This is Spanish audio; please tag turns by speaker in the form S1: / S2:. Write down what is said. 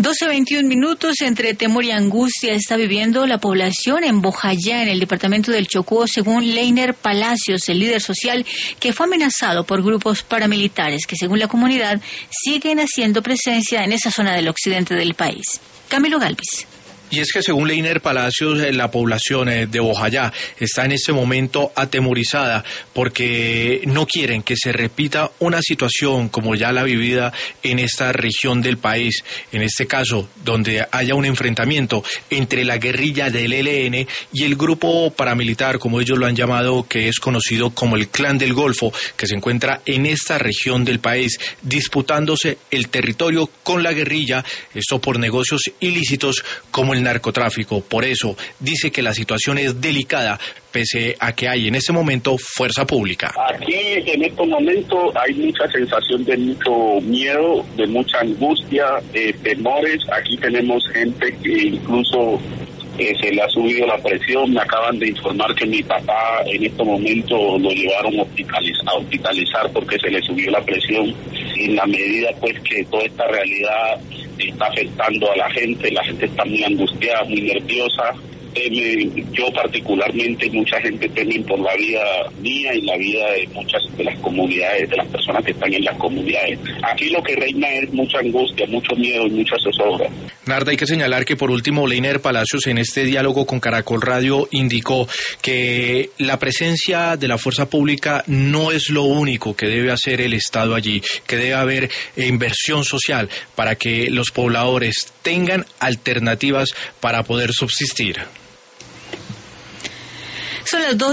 S1: 12:21, entre temor y angustia está viviendo la población en Bojayá, en el departamento del Chocó, según Leiner Palacios, el líder social que fue amenazado por grupos paramilitares que, según la comunidad, siguen haciendo presencia en esa zona del occidente del país. Camilo Galvis.
S2: Y es que según Leiner Palacios, la población de Bojayá está en este momento atemorizada porque no quieren que se repita una situación como ya la vivida en esta región del país, en este caso donde haya un enfrentamiento entre la guerrilla del ELN y el grupo paramilitar, como ellos lo han llamado, que es conocido como el Clan del Golfo, que se encuentra en esta región del país disputándose el territorio con la guerrilla, esto por negocios ilícitos como el narcotráfico. Por eso dice que la situación es delicada, pese a que hay en este momento fuerza pública.
S3: Aquí en estos momentos hay mucha sensación de mucho miedo, de mucha angustia, de temores. Aquí tenemos gente que incluso se le ha subido la presión. Me acaban de informar que mi papá en estos momentos lo llevaron a hospitalizar porque se le subió la presión. Y en la medida pues que toda esta realidad está afectando a la gente está muy angustiada, muy nerviosa. Yo particularmente, mucha gente teme por la vida mía y la vida de muchas de las comunidades, de las personas que están en las comunidades. Aquí lo que reina es mucha angustia, mucho miedo y mucha zozobra.
S2: Narda, hay que señalar que por último Leiner Palacios en este diálogo con Caracol Radio indicó que la presencia de la fuerza pública no es lo único que debe hacer el Estado allí, que debe haber inversión social para que los pobladores tengan alternativas para poder subsistir.
S1: Son las 2.